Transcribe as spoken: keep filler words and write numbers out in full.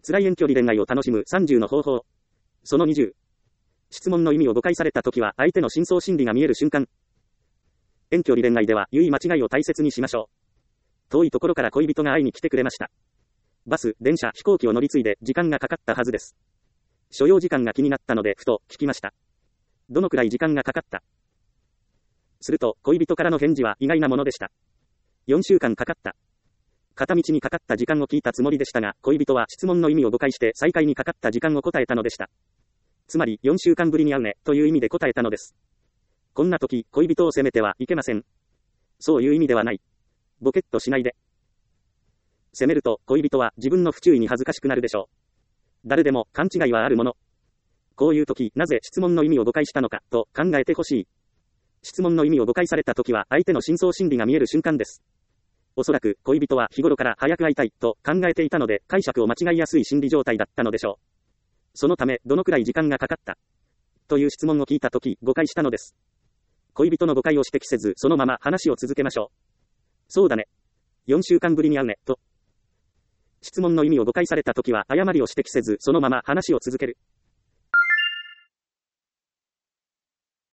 辛い遠距離恋愛を楽しむさんじゅうの方法。そのにじゅう。質問の意味を誤解されたときは相手の深層心理が見える瞬間。遠距離恋愛では言い間違いを大切にしましょう。遠いところから恋人が会いに来てくれました。バス、電車、飛行機を乗り継いで時間がかかったはずです。所要時間が気になったのでふと聞きました。どのくらい時間がかかった？すると恋人からの返事は意外なものでした。よんしゅうかんかかった。片道にかかった時間を聞いたつもりでしたが、恋人は質問の意味を誤解して再会にかかった時間を答えたのでした。つまりよんしゅうかんぶりに会うねという意味で答えたのです。こんな時、恋人を責めてはいけません。そういう意味ではない。ボケっとしないで。責めると恋人は自分の不注意に恥ずかしくなるでしょう。誰でも勘違いはあるもの。こういう時、なぜ質問の意味を誤解したのかと考えてほしい。質問の意味を誤解された時は相手の深層心理が見える瞬間です。おそらく恋人は日頃から早く会いたいと考えていたので解釈を間違いやすい心理状態だったのでしょう。そのためどのくらい時間がかかったという質問を聞いた時誤解したのです。恋人の誤解を指摘せずそのまま話を続けましょう。そうだね。よんしゅうかんぶりに会うねと。質問の意味を誤解された時は誤りを指摘せずそのまま話を続ける。